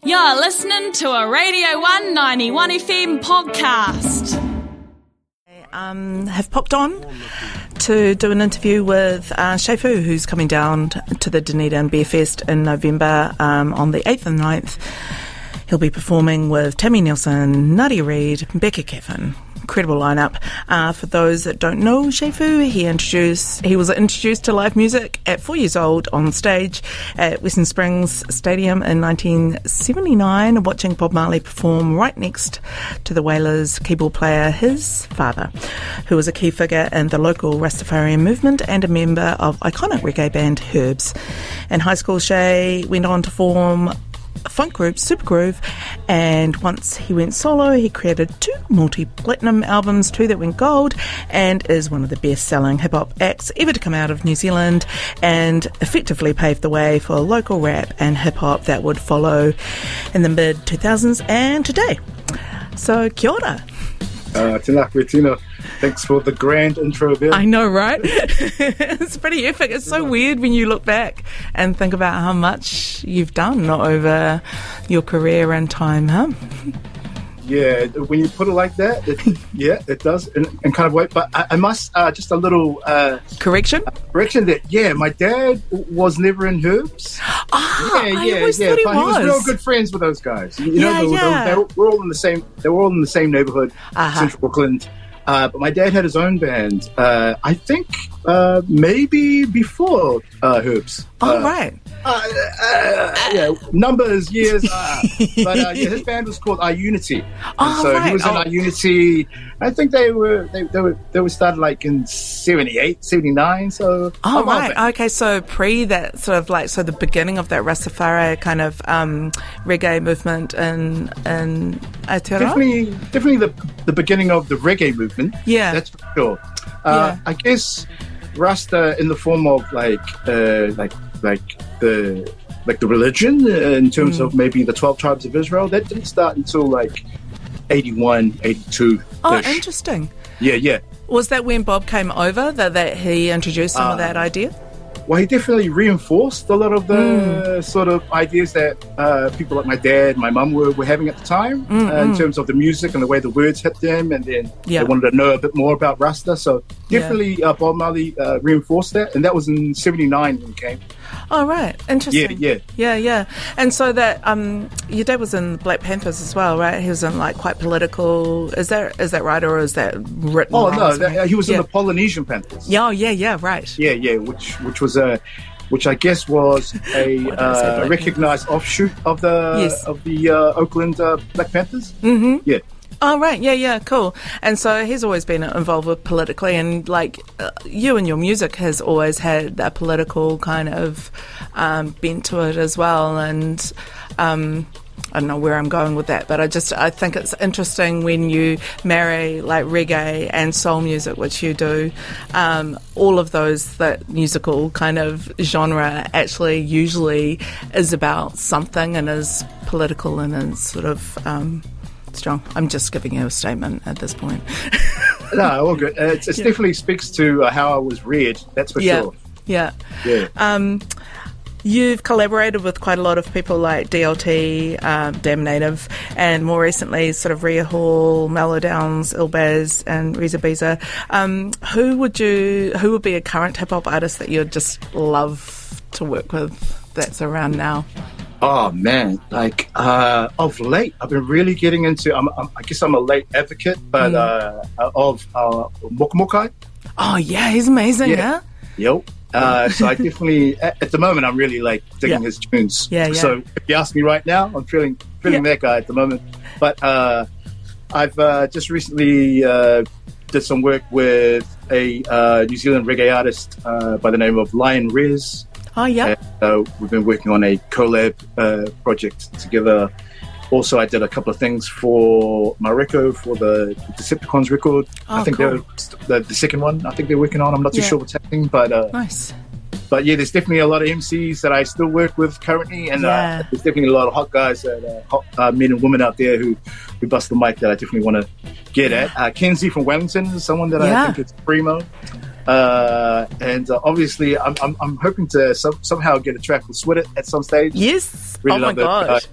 You're listening to a Radio 191 FM podcast. Have popped on to do an interview with Shay Fu, who's coming down to the Dunedin Beer Fest in November on the 8th and 9th. He'll be performing with Tammy Nielsen, Nadia Reid, Becca Caffin. Incredible lineup. For those that don't know Shay Fu, he was introduced to live music at 4 years old on stage at Western Springs Stadium in 1979, watching Bob Marley perform right next to the Wailers keyboard player, his father, who was a key figure in the local Rastafarian movement and a member of iconic reggae band Herbs. In high school, Shay went on to form funk group Supergroove, and once he went solo, he created 2 multi-platinum albums, 2 that went gold, and is one of the best-selling hip-hop acts ever to come out of New Zealand, and effectively paved the way for local rap and hip-hop that would follow in the mid-2000s and today. So, kia ora. Tēnā koe tino. Thanks for the grand intro there. I know, right? It's pretty epic. It's so weird when you look back and think about how much you've done over your career and time, huh? Yeah, when you put it like that, it does in kind of way. But I must, just a little... Correction that, my dad was never in Herbs. I always thought he was. He was real good friends with those guys. They were all in the same neighborhood, Central Auckland. But my dad had his own band, I think maybe before Herbs. Right. Numbers, years. But his band was called Our Unity. He was in Our Unity. I think they were started like in 78, 79. So okay. So pre that sort of like the beginning of that Rastafari kind of reggae movement in Aotearoa? Definitely the beginning of the reggae movement. Yeah, that's for sure. I guess Rasta in the form of like the religion in terms of maybe the 12 tribes of Israel, that didn't start until like 81, 82. Oh, interesting. Yeah. Was that when Bob came over that he introduced some of that idea? Well, he definitely reinforced a lot of the sort of ideas that people like my dad, my mum were having at the time in terms of the music and the way the words hit them, and then they wanted to know a bit more about Rasta. So definitely Bob Marley reinforced that, and that was in 79 when he came. Oh, right. Interesting. Yeah. And so that your dad was in Black Panthers as well, right? He was in like quite political. Is that right, or is that written? Oh no, he was in the Polynesian Panthers. Yeah, right. Yeah, which I guess was a recognised offshoot of the Oakland Black Panthers. Mm-hmm. Yeah. Oh, right. Yeah, cool. And so he's always been involved with politically, and like you and your music has always had that political kind of bent to it as well. And I don't know where I'm going with that, but I think it's interesting when you marry like reggae and soul music, which you do. All of those, that musical kind of genre actually usually is about something and is political and is sort of strong. I'm just giving you a statement at this point. No, all good. It definitely speaks to how I was reared, that's for sure. Yeah. You've collaborated with quite a lot of people like DLT, Damn Native, and more recently sort of Rhea Hall, Mellow Downs, Ilbaz, and Reza Biza. Who would be a current hip hop artist that you'd just love to work with that's around now? Oh man, like of late, I've been really getting into. I guess I'm a late advocate, but of Mokai. Oh yeah, he's amazing. Yeah. Yep. So I definitely, at the moment, I'm really like digging his tunes. Yeah. So if you ask me right now, I'm feeling that guy at the moment. But I've just recently did some work with a New Zealand reggae artist by the name of Lion Rez. Oh, yeah. We've been working on a collab project together. Also, I did a couple of things for my record, for the Decepticons record. Oh, I think cool. the second one, I think they're working on. I'm not too sure what's happening, but... Nice. But yeah, there's definitely a lot of MCs that I still work with currently, and there's definitely a lot of hot guys, hot men and women out there who bust the mic that I definitely want to get at. Kenzie from Wellington is someone that I think is primo. And obviously, I'm hoping to somehow get a track with Swit It at some stage. Yes. Really oh my gosh.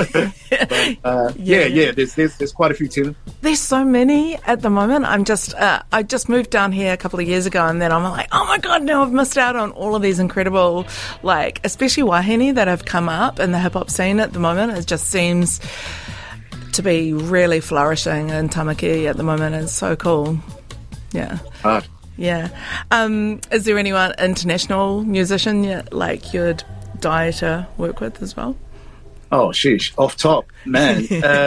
Yeah. There's quite a few tunes. There's so many at the moment. I just moved down here a couple of years ago, and then I'm like, oh my god, now I've missed out on all of these incredible, like, especially wahine that have come up in the hip hop scene at the moment. It just seems to be really flourishing in Tamaki at the moment. It's so cool. Yeah. Yeah. Is there anyone international musician you'd die to work with as well? Oh, sheesh. Off top, man.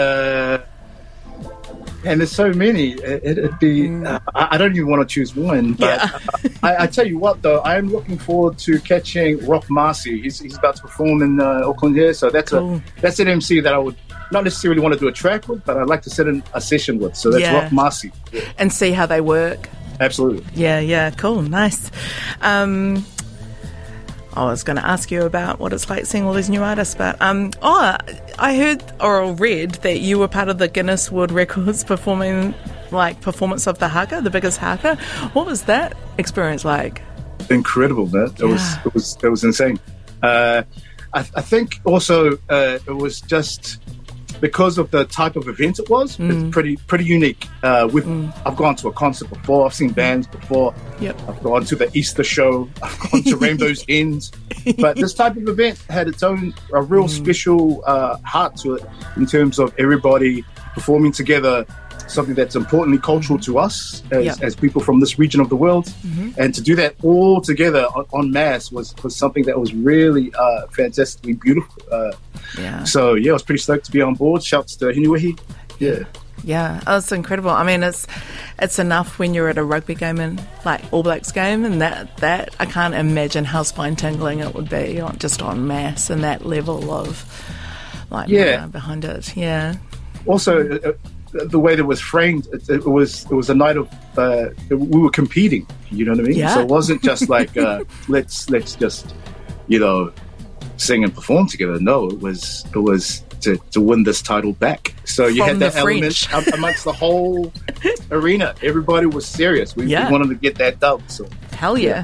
And there's so many. It'd be... I don't even want to choose one. But I tell you what, though, I'm looking forward to catching Rock Marcy. He's about to perform in Auckland here. So that's an MC that I would not necessarily want to do a track with, but I'd like to sit in a session with. So that's Rock Marcy. Yeah. And see how they work. Absolutely. Yeah, cool, nice. I was going to ask you about what it's like seeing all these new artists, but I heard or read that you were part of the Guinness World Records performance of the haka, the biggest haka. What was that experience like? Incredible, man. It was insane. I think also it was just because of the type of event it was. It's pretty unique. I've gone to a concert before. I've seen bands before. Yep. I've gone to the Easter show. I've gone to Rainbow's Ends. But this type of event had its own a real special heart to it in terms of everybody performing together. Something that's importantly cultural to us as people from this region of the world, and to do that all together en masse was something that was really fantastically beautiful. So I was pretty stoked to be on board. Shouts to Hinuihi. Yeah, it's incredible. I mean, it's enough when you're at a rugby game and like All Blacks game, and that I can't imagine how spine tingling it would be just en masse and that level of behind it. Yeah. Also. The way that it was framed, it was a night of we were competing. You know what I mean? Yeah. So it wasn't just like let's just sing and perform together. No, it was to win this title back. So you had that element amongst the whole arena. Everybody was serious. We wanted to get that dub. So hell yeah.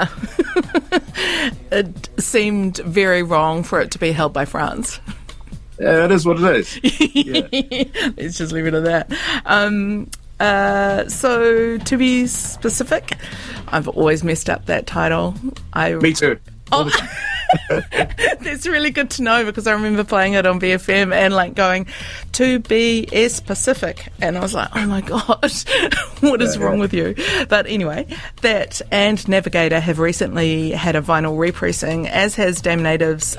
It seemed very wrong for it to be held by France. Yeah, it is what it is. Let's just leave it at that. So, to be specific, I've always messed up that title. Me too. That's really good to know, because I remember playing it on BFM and like going to be Pacific, and I was like, oh my god, what is wrong with you? But anyway, that and Navigator have recently had a vinyl repressing, as has Damn Native's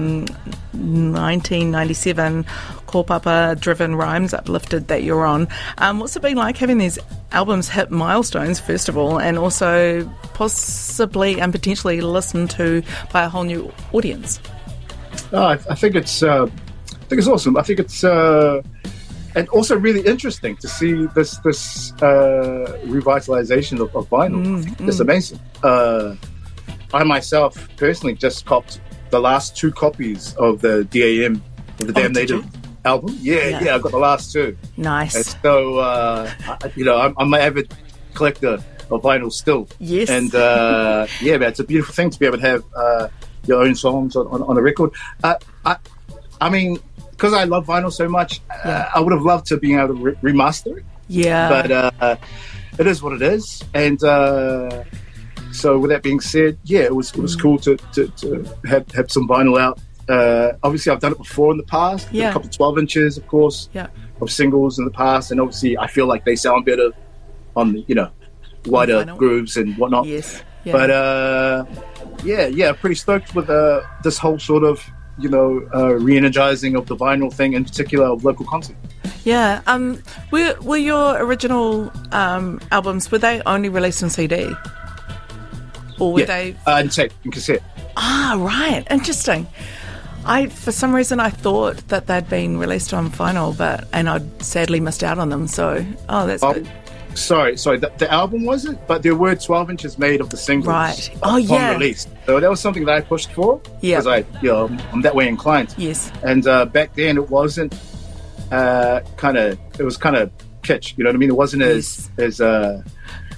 1997 Kōpapa Driven Rhymes Uplifted that you're on. What's it been like having these albums hit milestones, first of all, and also possibly and potentially listened to by a whole new audience? I think it's awesome. I think it's and also really interesting to see this revitalization of vinyl. It's amazing. I myself personally just copped the last 2 copies of the DAM, of the Damn Native album. Yeah, I've got the last 2. Nice. And so, I'm an avid collector of vinyl still. Yes. And man, it's a beautiful thing to be able to have your own songs on a record. I mean, because I love vinyl so much, I would have loved to be able to remaster it. Yeah. But it is what it is. And so with that being said, it was cool to have some vinyl out. Obviously, I've done it before in the past. A couple of 12 inches, of course, of singles in the past. And obviously, I feel like they sound better on the, wider grooves and whatnot. Yes. Yeah. But, pretty stoked with this whole sort of, re-energizing of the vinyl thing, in particular of local content. Yeah. Were your original albums, were they only released on CD? Or were they... in cassette. Ah, right. Interesting. For some reason, I thought that they'd been released on vinyl, and I'd sadly missed out on them. So, that's good. Sorry. The album wasn't, but there were 12 inches made of the singles. Right. Upon release. So that was something that I pushed for. Yeah. Because I'm that way inclined. Yes. And back then, it wasn't it was kind of kitsch. You know what I mean? It wasn't as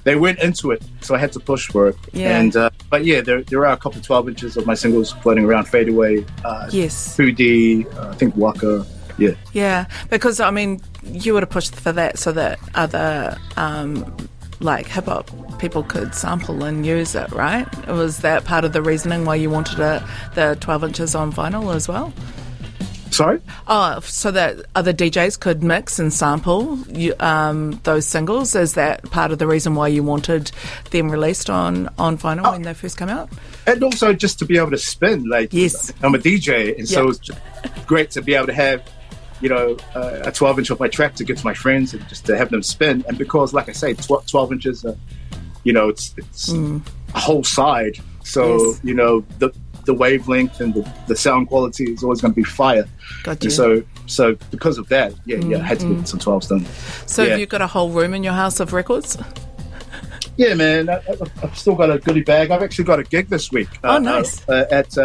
they went into it, so I had to push for it. Yeah. And but yeah, there are a couple of 12 inches of my singles floating around. Fadeaway, yes, Foodie, I think Waka. Yeah. Yeah, because I mean, you would have pushed for that so that other like hip hop people could sample and use it, right? Was that part of the reasoning why you wanted the 12 inches on vinyl as well? Sorry? Oh, so that other DJs could mix and sample those singles. Is that part of the reason why you wanted them released on vinyl when they first came out? And also just to be able to spin. Like, yes. I'm a DJ, and so it's just great to be able to have, you know, a 12-inch of my track to give to my friends and just to have them spin. And because, like I say, 12 inches, you know, it's a whole side. So, you know, the wavelength and the sound quality is always going to be fire. Gotcha. And so because of that, I had to get some 12s done. So have you got a whole room in your house of records? Yeah, man. I've still got a goodie bag. I've actually got a gig this week. Nice. At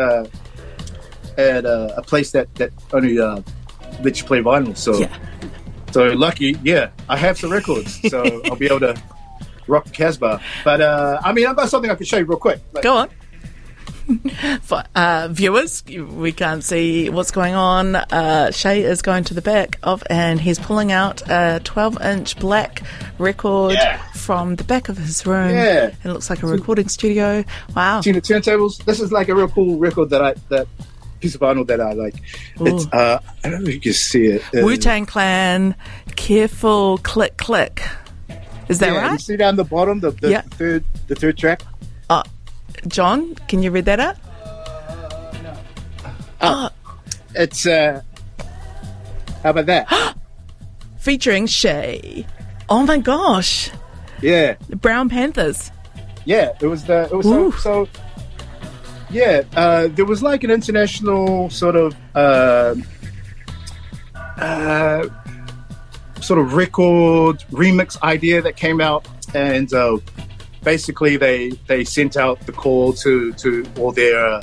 a place that only lets you play vinyl. So lucky, I have some records. So I'll be able to rock the Casbah. But I mean, I've got something I can show you real quick. Go on. For viewers, we can't see what's going on. Shay is going to the back and he's pulling out a 12-inch black record from the back of his room. Yeah. It looks like a recording studio. Wow. See the turntables? This is like a real cool record that piece of vinyl that I like. It's I don't know if you can see it. Wu-Tang Clan, Careful Click Click. Is that right? You see down the bottom the third track? John, can you read that out? It's how about that? Featuring Shay. Oh my gosh. Yeah. The Brown Panthers. Yeah, it was there was like an international sort of record remix idea that came out, and basically they sent out the call to all their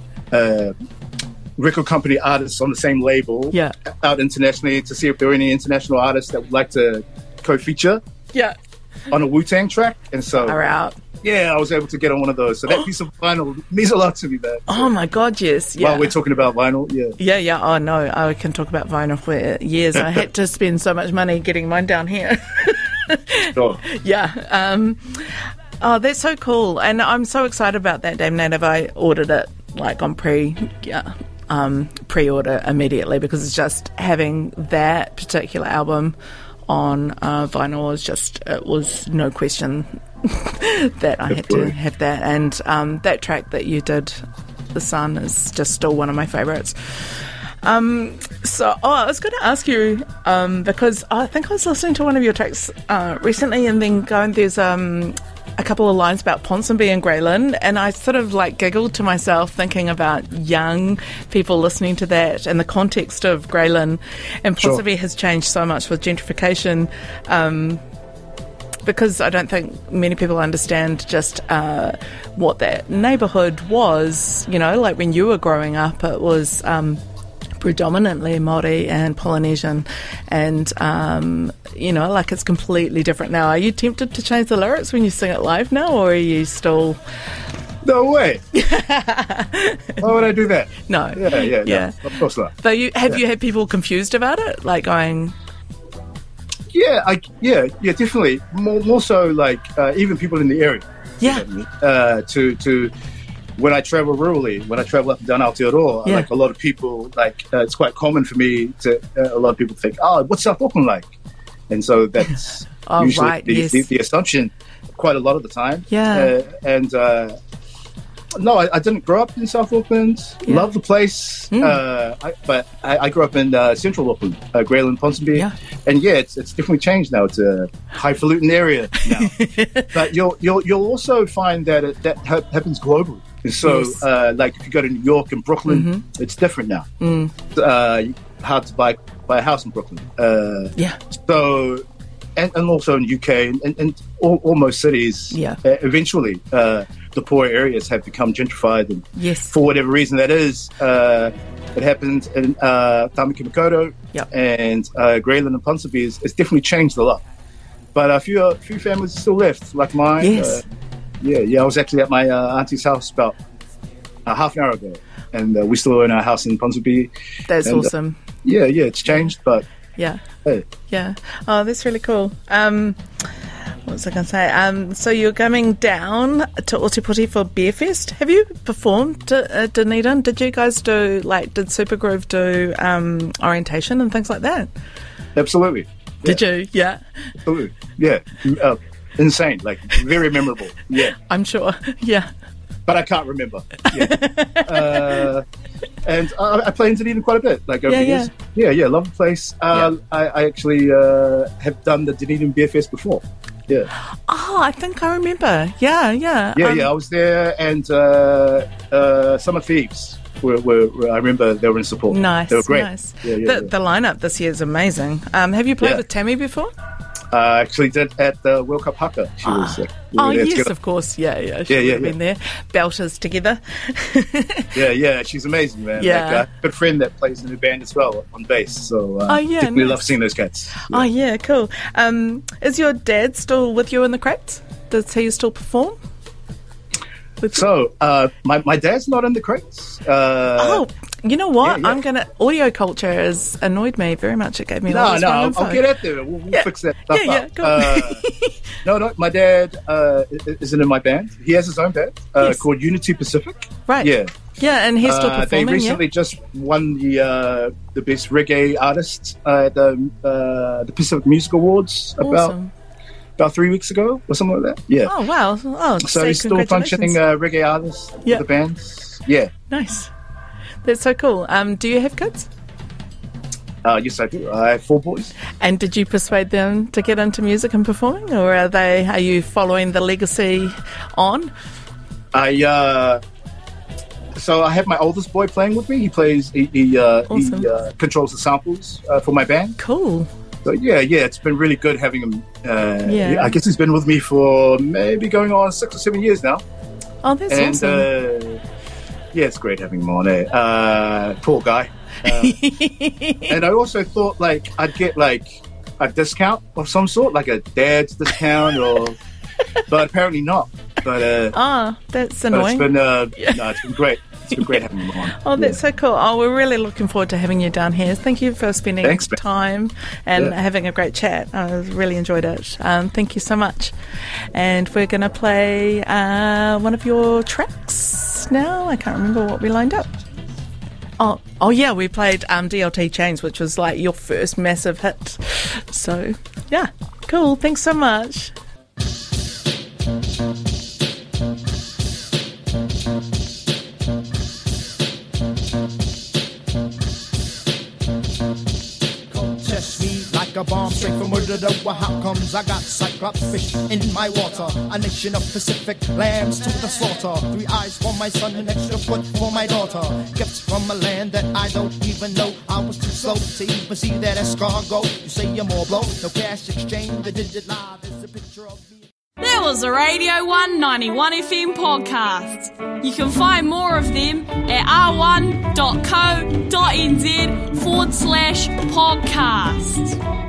record company artists on the same label out internationally to see if there were any international artists that would like to co-feature on a Wu-Tang track. And so I was able to get on one of those. So that piece of vinyl means a lot to me, man. Oh my God, yes. Yeah. While we're talking about vinyl, Yeah. Oh no, I can talk about vinyl for years. I had to spend so much money getting mine down here. Sure. Yeah. Oh, that's so cool. And I'm so excited about that, Dame Native. I ordered it like on pre-order immediately, because it's just having that particular album on vinyl it was no question that I had to have that. And that track that you did, The Sun, is just still one of my favourites. I was going to ask you, because I think I was listening to one of your tracks recently, and then there's a couple of lines about Ponsonby and Graylin, and I sort of like giggled to myself thinking about young people listening to that and the context of Graylin. And Ponsonby has changed so much with gentrification, because I don't think many people understand just what that neighbourhood was. You know, like when you were growing up, it was predominantly Māori and Polynesian, and like it's completely different now. Are you tempted to change the lyrics when you sing it live now, or are you still... No way. Why would I do that? No. Yeah. No, of course not. But have you had people confused about it, like going... Yeah, definitely. More so, like even people in the area. Yeah. You know what I mean? To when I travel rurally, when I travel up and down Aotearoa, like a lot of people, it's quite common for me to, a lot of people think, what's South Auckland like? And so that's usually the assumption quite a lot of the time. Yeah. No, I didn't grow up in South Auckland. Yeah. Love the place. But I grew up in Central Auckland, Graylin, Ponsonby. Yeah. And it's definitely changed now. It's a highfalutin area now. But you'll also find that that happens globally. And so, like if you go to New York and Brooklyn, it's different now. Hard to buy a house in Brooklyn. So, and also in UK and all most cities, eventually the poor areas have become gentrified. And for whatever reason that is, it happened in Tamaki Makaurau and Graylin and Ponsonby. It's definitely changed a lot. but a few families still left, like mine. Yes. I was actually at my auntie's house about half an hour ago, and we still own our house in Ponsonby. That's awesome. It's changed, but yeah. Hey. Yeah. Oh, that's really cool. What was I going to say? So you're coming down to Ōtepoti for Beerfest. Have you performed at Dunedin? Did you guys did Supergroove do orientation and things like that? Absolutely. Yeah. Did you? Yeah. Absolutely. Yeah. Insane. Like, very memorable. Yeah. I'm sure. Yeah. But I can't remember. Yeah. And I play in Dunedin quite a bit, like over the years. Yeah, love the place. I actually have done the Dunedin Beerfest before. Yeah. Oh, I think I remember. Yeah. I was there, and Summer Thieves were I remember they were in support. Nice. They were great. Nice. The lineup this year is amazing. Have you played with Tammy before? I actually did at the World Cup Haka. She was yes, together. Of course. Yeah. She would have been there. Belters together. Yeah. She's amazing, man. Yeah. Like, I have a good friend that plays in the band as well on bass. So definitely love seeing those cats. Yeah. Oh, yeah, cool. Is your dad still with you in the Crates? Does he still perform? So, my dad's not in the Crates. You know what? Yeah. Audio culture has annoyed me very much. It gave me all this wrong info. I'll get at there. We'll fix that stuff up. Cool. No, my dad isn't in my band. He has his own band called Unity Pacific. Right. Yeah, and he's still performing. They recently just won the best reggae artist at the Pacific Music Awards about 3 weeks ago or something like that. Yeah. Oh, wow. Oh, so he's still functioning reggae artist for the band. Yeah. Nice. That's so cool. Do you have kids? Yes, I do. I have 4 boys. And did you persuade them to get into music and performing, or are you following the legacy on? So I have my oldest boy playing with me. He plays. He controls the samples for my band. Cool. So yeah, it's been really good having him. I guess he's been with me for maybe going on 6 or 7 years now. Oh, that's awesome. It's great having him on. Poor guy. And I also thought I'd get a discount of some sort, like a dad's discount, but apparently not. But that's annoying. It's been great. It's been great having you on. Oh, that's so cool. Oh, we're really looking forward to having you down here. Thank you for spending time and having a great chat. I really enjoyed it. Thank you so much. And we're going to play one of your tracks now. I can't remember what we lined up. Oh yeah, we played DLT Chains, which was like your first massive hit. So, yeah, cool. Thanks so much. A bomb straight from murder. Well, how comes I got cyclops fish in my water? A nation of Pacific lambs to the slaughter. 3 eyes for my son, an extra foot for my daughter. Gifts from a land that I don't even know. I was too slow to even see that escargot. You say you're more blow, no cash exchange. The digit live is a picture of me. There was a Radio 1 91 FM podcast. You can find more of them at r1.co.nz/podcast.